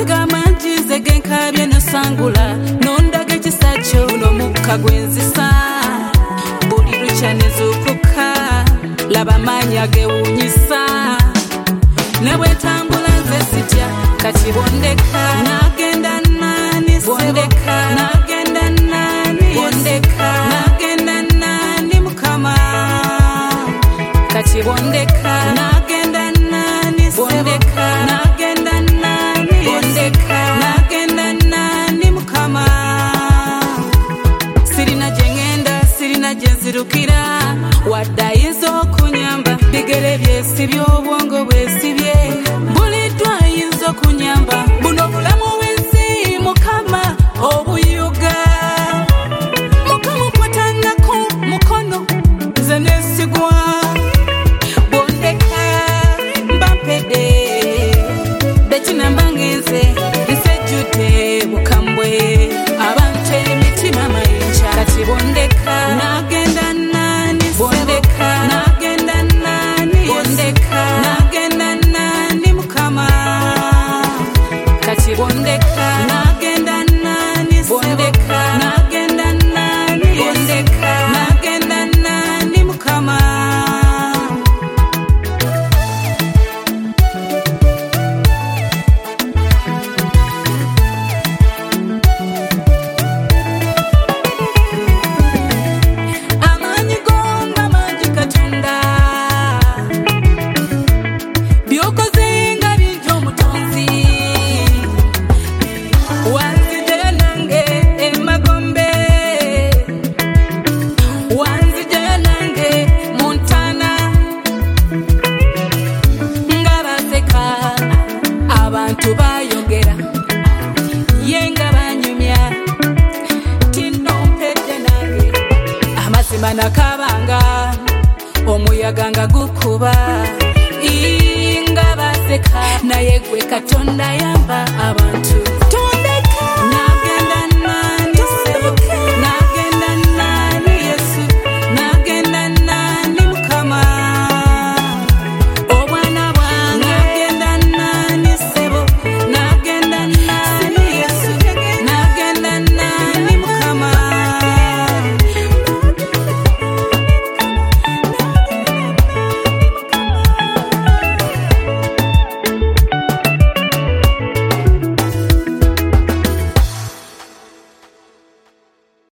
Ngamanjize genkabye nosangula nondage kisacho no mukka gwenzisa buli luchanezukuka laba manya gewunyisa nebwetambula nze sitya kati bondeka nagenda nani bondeka nagenda nani bondeka nagenda nani mukama kati bondeka nagenda nani bondeka nagenda nani bondeka nagenda nani mukama sirina jengenda sirina jenzirukira wadayinza okunyamba bigere byesibye obwongo bwesibye bulidwa ayinza okunyamba buno bulamu bw'ensi mukama obuyuga mukama kwatanako mukono nze nesigwa bondeka mbampede bekinambangenze nsejjute bukambwe abantu emitima mayinja kati bondeka nagenda nani bondeka nagenda nani bondeka nagenda nani mukama kati bondeka nagenda nani bondeka nagenda nani bondeka nagenda nani mukama tubayongera yenga banyumya tinompedde nange amazima nakabanga omuyaga nga gukuba inga baseka naye gwe Katonda yamba abantu